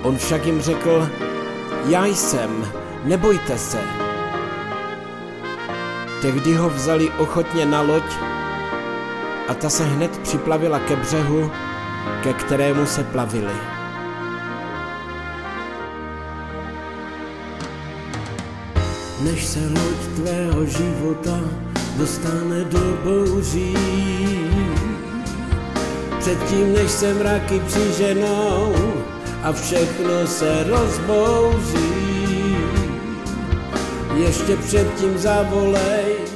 On však jim řekl: Já jsem, nebojte se. Tehdy ho vzali ochotně na loď a ta se hned připlavila ke břehu, ke kterému se plavili. Než se loď tvého života dostane do bouří, předtím, než se mraky přiženou a všechno se rozbouří, ještě předtím zavolej